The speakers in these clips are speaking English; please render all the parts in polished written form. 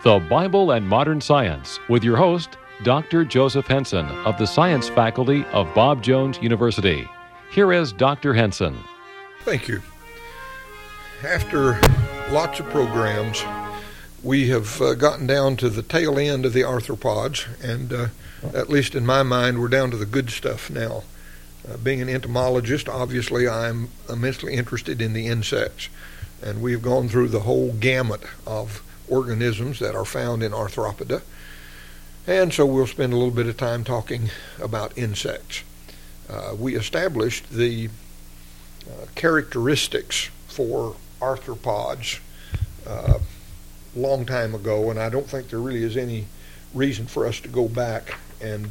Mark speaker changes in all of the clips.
Speaker 1: The Bible and Modern Science with your host, Dr. Joseph Henson of the Science Faculty of Bob Jones University. Here is Dr. Henson.
Speaker 2: Thank you. After lots of programs, we have gotten down to the tail end of the arthropods, and at least in my mind, we're down to the good stuff now. Being an entomologist, obviously I'm immensely interested in the insects, and we've gone through the whole gamut of organisms that are found in arthropoda, and so we'll spend a little bit of time talking about insects. We established the characteristics for arthropods a long time ago, and I don't think there really is any reason for us to go back and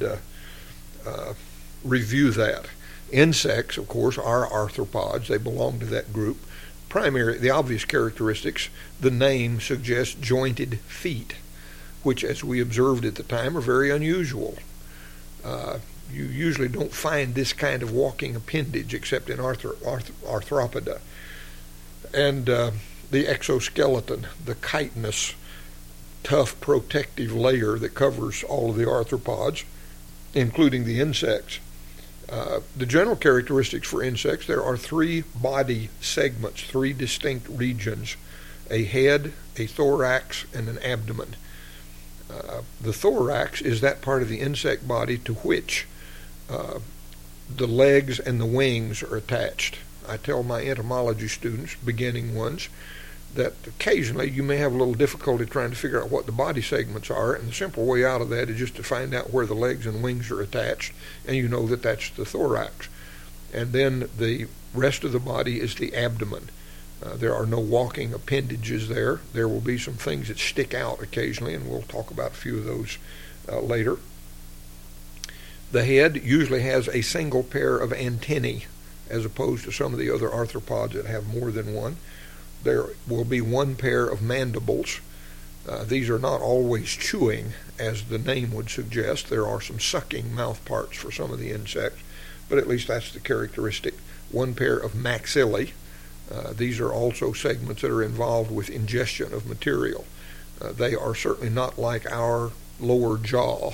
Speaker 2: review that. Insects, of course, are arthropods. They belong to that group. The obvious characteristics, the name suggests jointed feet, which, as we observed at the time, are very unusual. You usually don't find this kind of walking appendage except in arthropoda. And the exoskeleton, the chitinous, tough protective layer that covers all of the arthropods, including the insects. The general characteristics for insects, there are three body segments, three distinct regions: a head, a thorax, and an abdomen. The thorax is that part of the insect body to which the legs and the wings are attached. I tell my entomology students, beginning ones, that occasionally you may have a little difficulty trying to figure out what the body segments are, and the simple way out of that is just to find out where the legs and wings are attached, and you know that that's the thorax. And then the rest of the body is the abdomen. There are no walking appendages there. There will be some things that stick out occasionally, and we'll talk about a few of those later. The head usually has a single pair of antennae, as opposed to some of the other arthropods that have more than one. There will be one pair of mandibles. These are not always chewing, as the name would suggest. There are some sucking mouth parts for some of the insects, but at least that's the characteristic. One pair of maxillae. These are also segments that are involved with ingestion of material. They are certainly not like our upper jaw,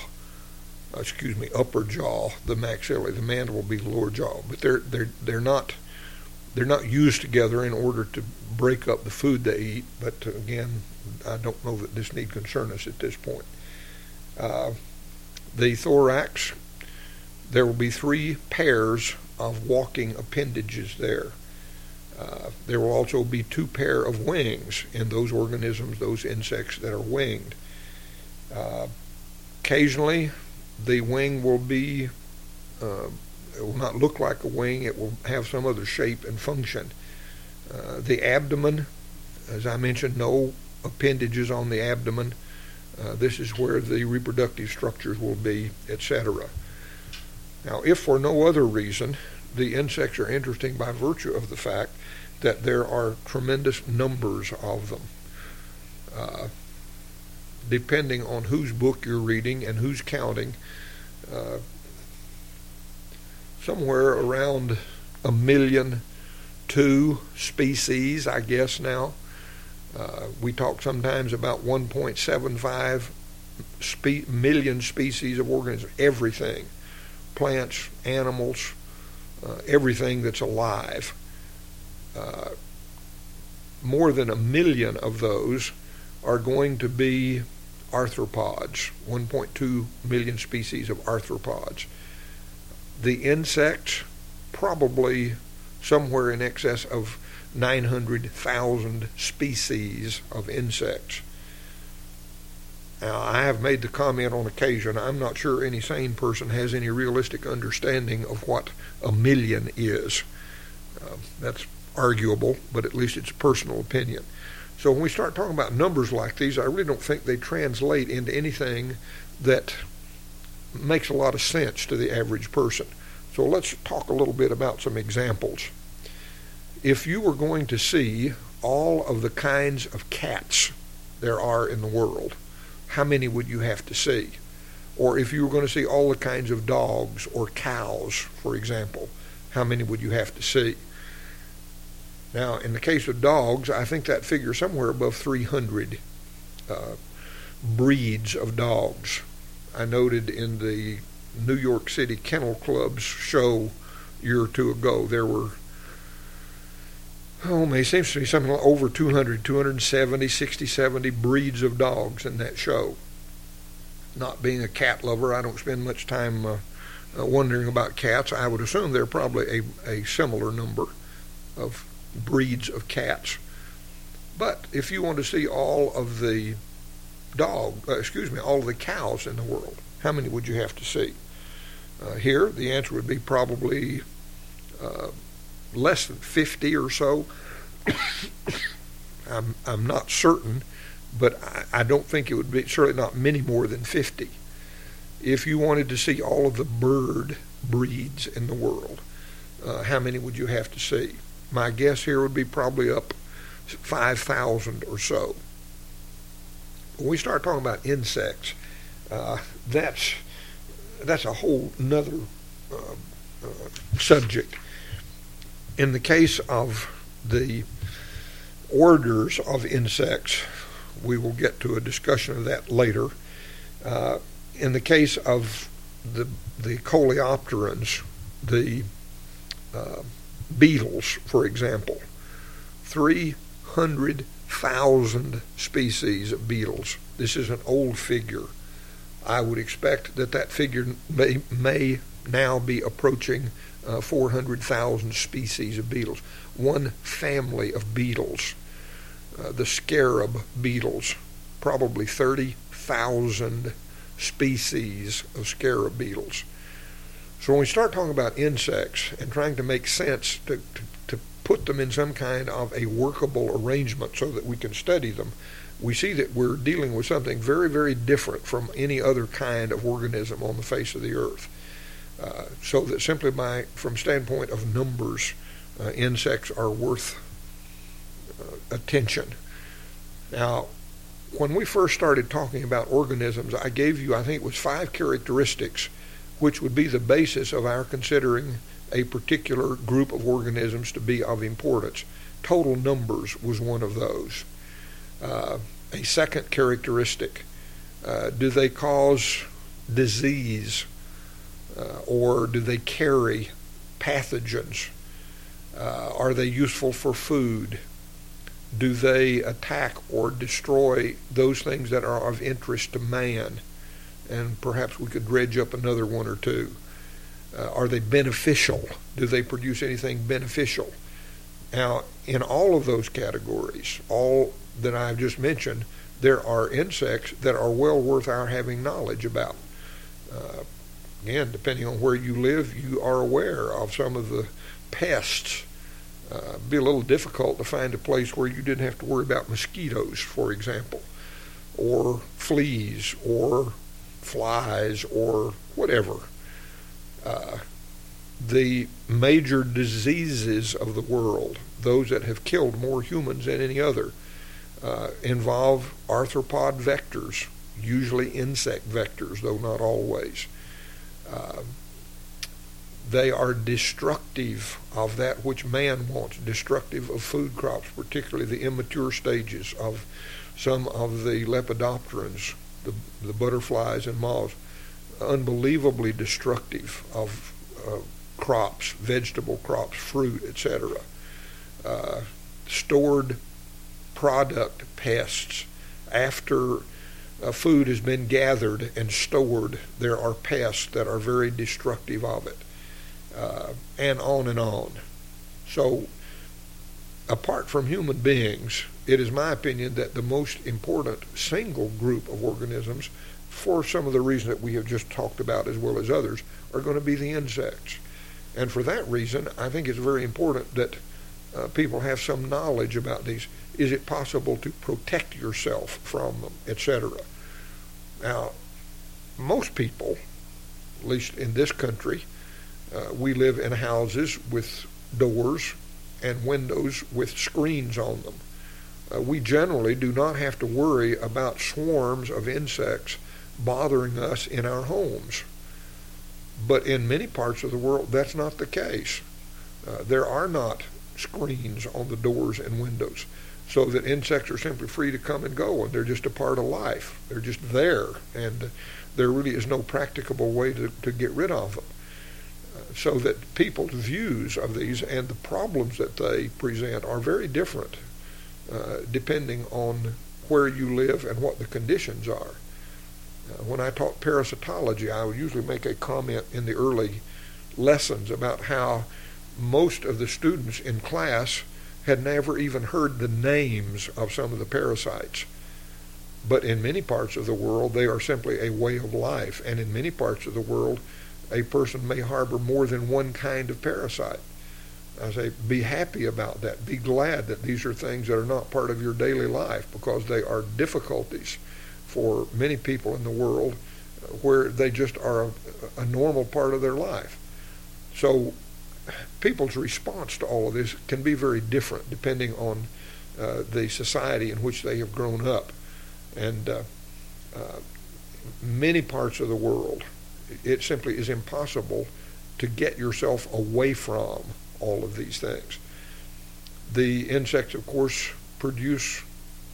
Speaker 2: the maxillae. The mandible will be the lower jaw, but they're not used together in order to break up the food they eat, but again, I don't know that this need concern us at this point. The thorax, there will be three pairs of walking appendages there. There will also be two pair of wings in those organisms, those insects that are winged. Occasionally, the wing will be it will not look like a wing. It will have some other shape and function. The abdomen, as I mentioned, no appendages on the abdomen. This is where the reproductive structures will be, etc. Now, if for no other reason, the insects are interesting by virtue of the fact that there are tremendous numbers of them. Depending on whose book you're reading and who's counting, somewhere around 1,000,002 species, I guess now. We talk sometimes about 1.75 million species of organisms, everything, plants, animals, everything that's alive. More than 1 million of those are going to be arthropods, 1.2 million species of arthropods. The insects, probably somewhere in excess of 900,000 species of insects. Now, I have made the comment on occasion, I'm not sure any sane person has any realistic understanding of what 1 million is. That's arguable, but at least it's a personal opinion. So when we start talking about numbers like these, I really don't think they translate into anything that makes a lot of sense to the average person. So let's talk a little bit about some examples. If you were going to see all of the kinds of cats there are in the world, how many would you have to see? Or if you were going to see all the kinds of dogs or cows, for example, how many would you have to see? Now, in the case of dogs, I think that figure somewhere above 300. breeds of dogs. I noted in the New York City Kennel Club's show a year or two ago, there were, it seems to be something like over 270, 60, 70 breeds of dogs in that show. Not being a cat lover, I don't spend much time wondering about cats. I would assume there are probably a similar number of breeds of cats. But if you want to see all of the all of the cows in the world, how many would you have to see? Here, the answer would be probably less than 50 or so. I'm not certain, but I don't think it would be, certainly not many more than 50. If you wanted to see all of the bird breeds in the world, how many would you have to see? My guess here would be probably up 5,000 or so. When we start talking about insects, that's a whole nother subject. In the case of the orders of insects, we will get to a discussion of that later. In the case of the coleopterans, the beetles, for example, 300,000 species of beetles. This is an old figure. I would expect that figure may now be approaching 400,000 species of beetles. One family of beetles, the scarab beetles, probably 30,000 species of scarab beetles. So when we start talking about insects and trying to make sense to put them in some kind of a workable arrangement so that we can study them, we see that we're dealing with something very, very different from any other kind of organism on the face of the earth. So that simply from standpoint of numbers, insects are worth attention. Now, when we first started talking about organisms, I gave you, I think it was 5 characteristics which would be the basis of our considering a particular group of organisms to be of importance. Total numbers was one of those. A second characteristic, do they cause disease or do they carry pathogens? Are they useful for food? Do they attack or destroy those things that are of interest to man? And perhaps we could dredge up another one or two. Are they beneficial? Do they produce anything beneficial? Now, in all of those categories, all that I've just mentioned, there are insects that are well worth our having knowledge about. Again, depending on where you live, you are aware of some of the pests. It'd be a little difficult to find a place where you didn't have to worry about mosquitoes, for example, or fleas, or flies, or whatever. The major diseases of the world, those that have killed more humans than any other, involve arthropod vectors, usually insect vectors, though not always. They are destructive of that which man wants, destructive of food crops, particularly the immature stages of some of the lepidopterans, the butterflies and moths, unbelievably destructive of crops, vegetable crops, fruit, etc. Stored product pests. After food has been gathered and stored, there are pests that are very destructive of it, and on and on. So, apart from human beings, it is my opinion that the most important single group of organisms, for some of the reasons that we have just talked about as well as others, are going to be the insects. And for that reason, I think it's very important that people have some knowledge about these. Is it possible to protect yourself from them, etc.? Now, most people, at least in this country, we live in houses with doors and windows with screens on them. We generally do not have to worry about swarms of insects bothering us in our homes. But in many parts of the world, that's not the case. There are not screens on the doors and windows. so that insects are simply free to come and go, and they're just a part of life. They're just there, and there really is no practicable way to get rid of them. So that people's views of these and the problems that they present are very different depending on where you live and what the conditions are. When I taught parasitology, I would usually make a comment in the early lessons about how most of the students in class had never even heard the names of some of the parasites. But in many parts of the world, they are simply a way of life. And in many parts of the world, a person may harbor more than one kind of parasite. I say, be happy about that. Be glad that these are things that are not part of your daily life, because they are difficulties for many people in the world where they just are a normal part of their life. So people's response to all of this can be very different depending on the society in which they have grown up. And many parts of the world, it simply is impossible to get yourself away from all of these things. The insects, of course, produce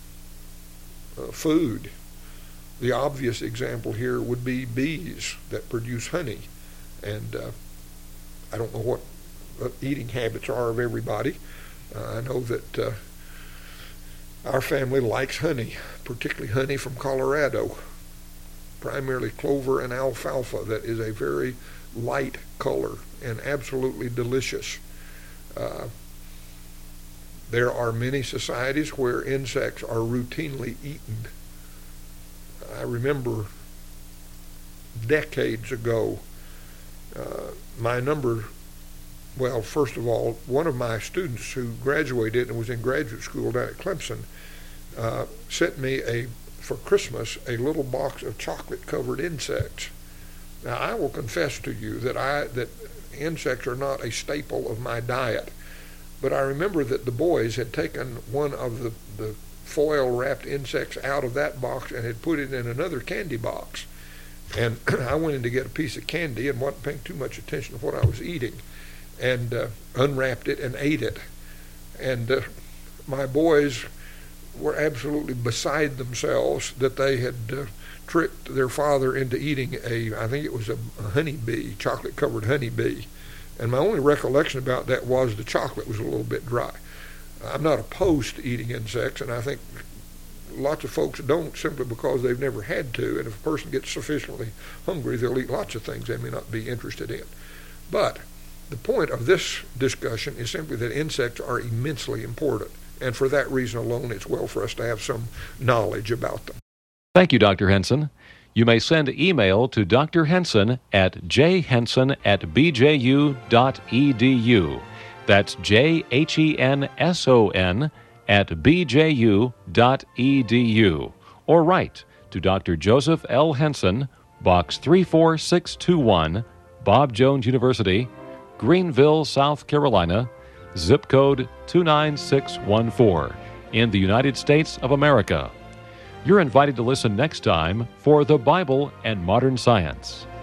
Speaker 2: food. The obvious example here would be bees that produce honey. And I don't know what eating habits are of everybody. I know that our family likes honey, particularly honey from Colorado, primarily clover and alfalfa, that is a very light color and absolutely delicious. There are many societies where insects are routinely eaten. I remember decades ago, first of all, one of my students who graduated and was in graduate school down at Clemson sent me for Christmas a little box of chocolate-covered insects. Now, I will confess to you that insects are not a staple of my diet, but I remember that the boys had taken one of the foil-wrapped insects out of that box and had put it in another candy box. And I went in to get a piece of candy and wasn't paying too much attention to what I was eating, and unwrapped it and ate it. And my boys were absolutely beside themselves that they had tricked their father into eating I think it was a honeybee, chocolate-covered honeybee. And my only recollection about that was the chocolate was a little bit dry. I'm not opposed to eating insects, and I think lots of folks don't, simply because they've never had to. And if a person gets sufficiently hungry, they'll eat lots of things they may not be interested in. But the point of this discussion is simply that insects are immensely important. And for that reason alone, it's well for us to have some knowledge about them.
Speaker 1: Thank you, Dr. Henson. You may send email to Dr. Henson at jhenson@bju.edu. That's jhenson@bju.edu. Or write to Dr. Joseph L. Henson, Box 34621, Bob Jones University, Greenville, South Carolina, zip code 29614, in the United States of America. You're invited to listen next time for The Bible and Modern Science.